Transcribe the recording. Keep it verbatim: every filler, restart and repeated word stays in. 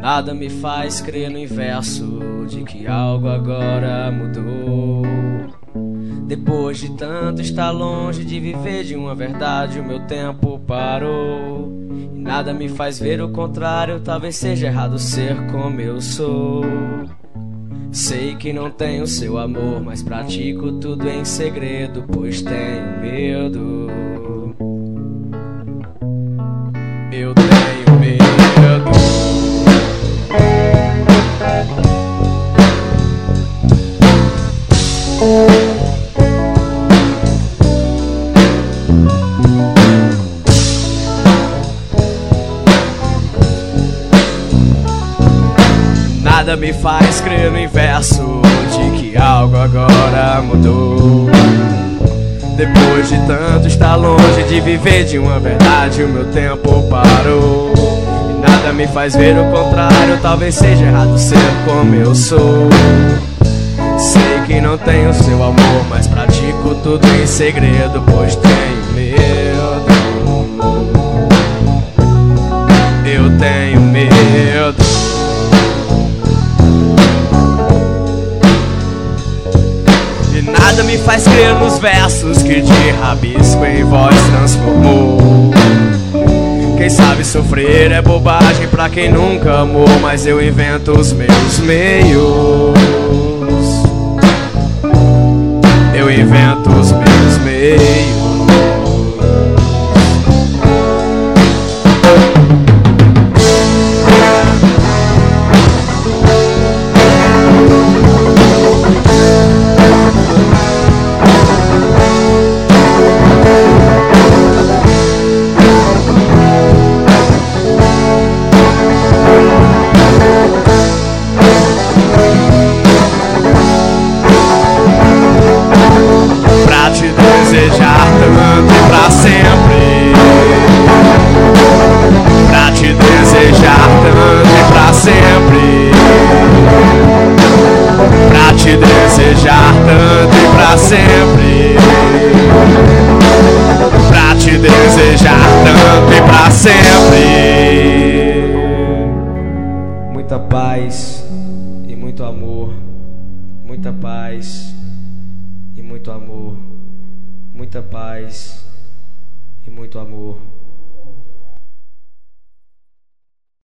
Nada me faz crer no inverso de que algo agora mudou. Depois de tanto estar longe de viver de uma verdade, o meu tempo parou. E nada me faz ver o contrário, talvez seja errado ser como eu sou. Sei que não tenho seu amor, mas pratico tudo em segredo, pois tenho medo. Eu tenho medo. Nada me faz crer no inverso de que algo agora mudou. Depois de tanto estar longe de viver de uma verdade, o meu tempo parou. E nada me faz ver o contrário, talvez seja errado ser como eu sou. Sei que não tenho seu amor, mas pratico tudo em segredo, pois tenho medo. Eu tenho medo. Nada me faz crer nos versos que de rabisco em voz transformou. Quem sabe sofrer é bobagem pra quem nunca amou, mas eu invento os meus meios. Eu invento os meus meios. Desejar tanto e pra sempre, pra te desejar tanto e pra sempre, pra te desejar tanto e pra sempre, pra te desejar tanto e pra sempre. Muita paz e muito amor, muita paz e muito amor. Muita paz e muito amor.